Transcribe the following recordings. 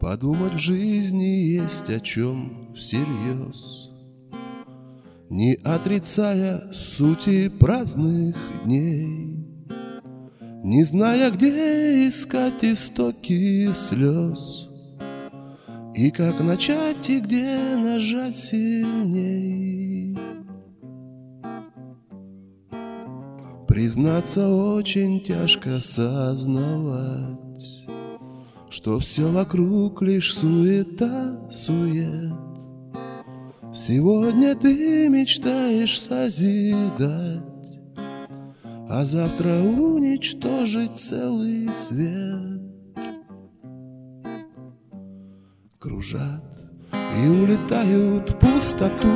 Подумать в жизни есть о чем всерьез, не отрицая сути праздных дней, не зная, где искать истоки слез, и как начать, и где нажать сильней. Признаться, очень тяжко сознавать, что все вокруг лишь суета-сует. Сегодня ты мечтаешь созидать, а завтра уничтожить целый свет. Кружат и улетают в пустоту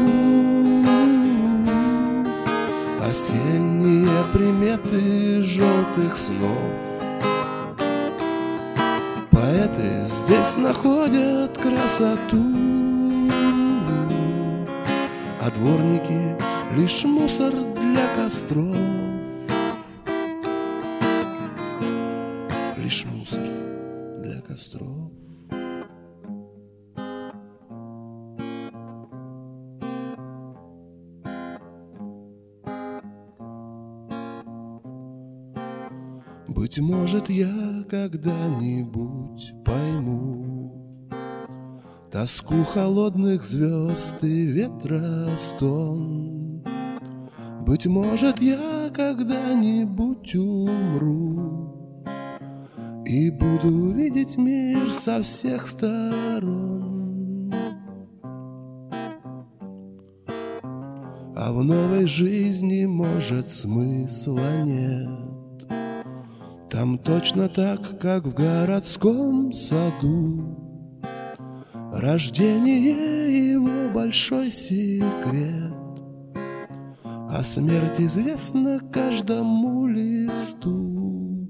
осенние приметы желтых снов. Поэты здесь находят красоту, а дворники — лишь мусор для костров. Лишь мусор для костров. Быть может, я когда-нибудь пойму тоску холодных звезд и ветра стон. Быть может, я когда-нибудь умру и буду видеть мир со всех сторон. А в новой жизни, может, смысла нет. Там точно так, как в городском саду. Рождение его большой секрет, а смерть известна каждому листу.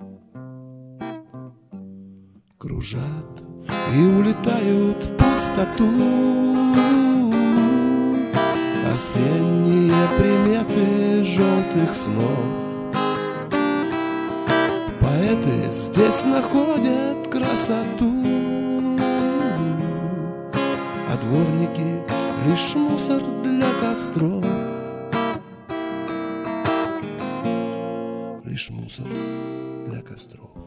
Кружат и улетают в пустоту осенние приметы желтых снов. Поэты здесь находят красоту, а дворники — лишь мусор для костров. Лишь мусор для костров.